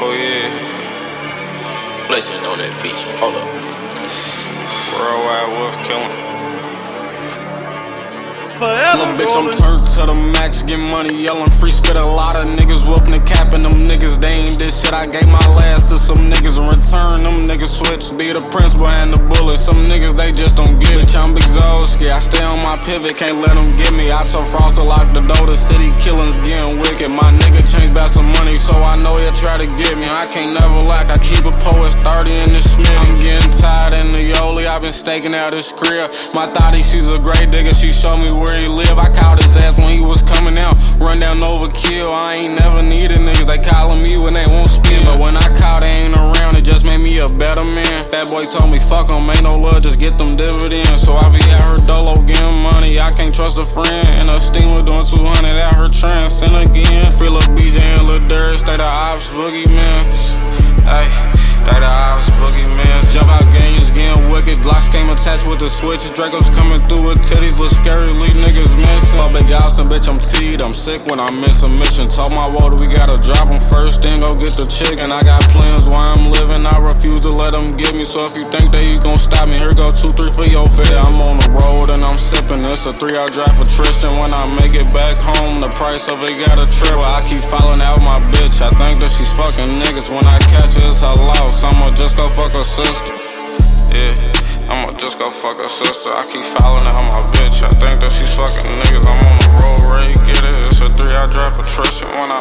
Oh yeah. Blessing on that beach. Hold up. Worldwide wolf killing. Little bitch, I'm turned to the max, get money, yelling free, spit a lot of niggas, whooping the cap, and them niggas, they ain't this shit. I gave my last to some niggas in return, them niggas switch, be the prince behind the bullet. Some niggas, they just don't get it. Bitch, I'm Big Zolski, I stay on my pivot, can't let them get me. I told Frost to lock the door, the city killings getting wicked. My nigga changed back some money, so I know he'll try to get me. I can't never lack, I keep a poet 30 in the Smith. I'm getting tired in the Yoli, I've been staking out his crib. My thottie, she's a great digger, she showed me where he live. I caught his ass when he was coming out, run down overkill. I ain't never needed niggas, they calling me when they won't spin. But when I caught, they ain't around, it just made me a better man. Fat boy told me, fuck em, ain't no love, just get them dividends. So I be at her dolo getting money, I can't trust a friend. And a steamer doing 200 at her trans, and again. Free Lil BJ and Lil Durst, they the ops, boogie man. Ay, they the ops, boogie man. Jump out games, getting wicked, Glocks came attached with the switch. Dracos coming through with titties, look scary, leave niggas missing. Fuck Big Austin, bitch, I'm teed, I'm sick when I miss a mission. Talk my water, we gotta drop them first, then go get the chicken. I got plans while I'm living, I refuse to let them get me. So if you think that you gon' stop me, here go 2, 3 for your fit. I'm on the road and I'm sipping, it's a 3-hour drive for Tristan. When I make it back home, the price of it got a triple. I keep falling out my bitch, I think that she's fucking niggas. When I catch her, it's her loss, I'ma just go fuck her sister. Yeah, I'ma just go fuck her sister. I keep falling out my bitch, I think that she's fucking niggas. I'm on the road, ready to get it. It's a 3-hour drive for Tristan. When I